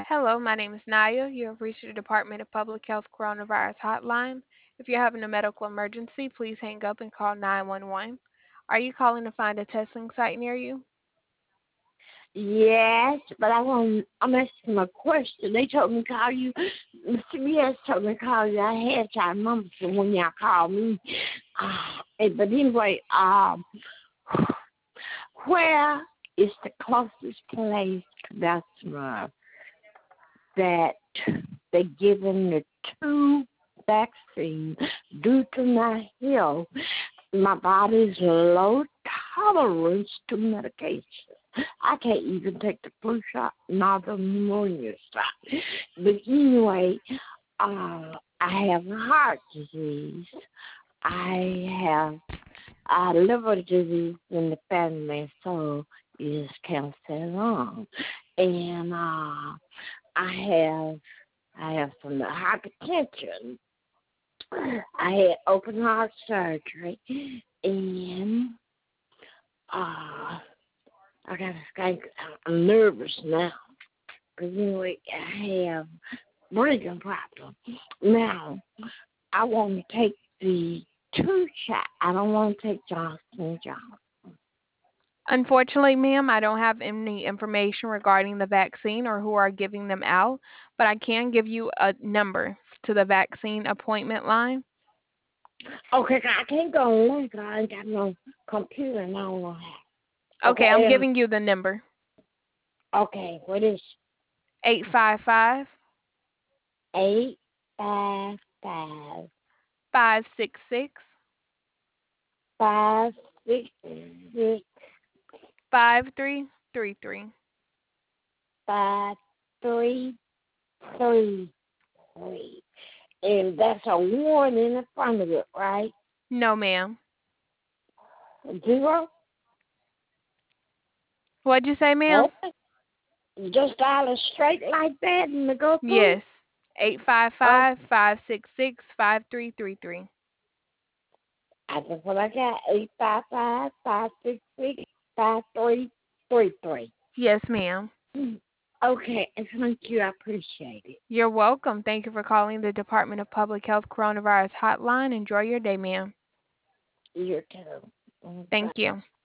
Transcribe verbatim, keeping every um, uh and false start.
Hello, my name is Naya. You have reached the Department of Public Health Coronavirus Hotline. If you're having a medical emergency, please hang up and call nine one one. Are you calling to find a testing site near you? Yes, but I want I'm asking a question. They told me to call you. C B S told me to call you. I had your number for when y'all called me. Uh, eh, but anyway, um, where is the closest place to Bessemer that they're giving the two vaccines due to my health? My body's low tolerance to medication. I can't even take the flu shot, not the pneumonia shot. But anyway, uh, I have heart disease. I have uh, liver disease in the family, so is cancer lung. And uh, I have I have some hypertension. I had open heart surgery, and uh, I got to think. I'm nervous now because anyway, I have breathing problems. Now, I want to take the two shot. I don't want to take Johnson and Johnson. Unfortunately, ma'am, I don't have any information regarding the vaccine or who are giving them out, but I can give you a number to the vaccine appointment line. Okay, I can't go online because I ain't got no computer and I don't know how. Okay, I'm Okay, giving you the number. um, okay, what is eight five five, eight five five five six six, five six six five three three three. five three three three? And that's a one in the front of it, right? No, ma'am. Zero? What'd you say, ma'am? Okay. You just dial it straight like that and to go through? Yes. Eight five Oh, five five six six five three three three. I just what I got, eight five five five six six five three three three. Yes, ma'am. Okay, and thank you. I appreciate it. You're welcome. Thank you for calling the Department of Public Health Coronavirus Hotline. Enjoy your day, ma'am. You too. Thank Bye. you.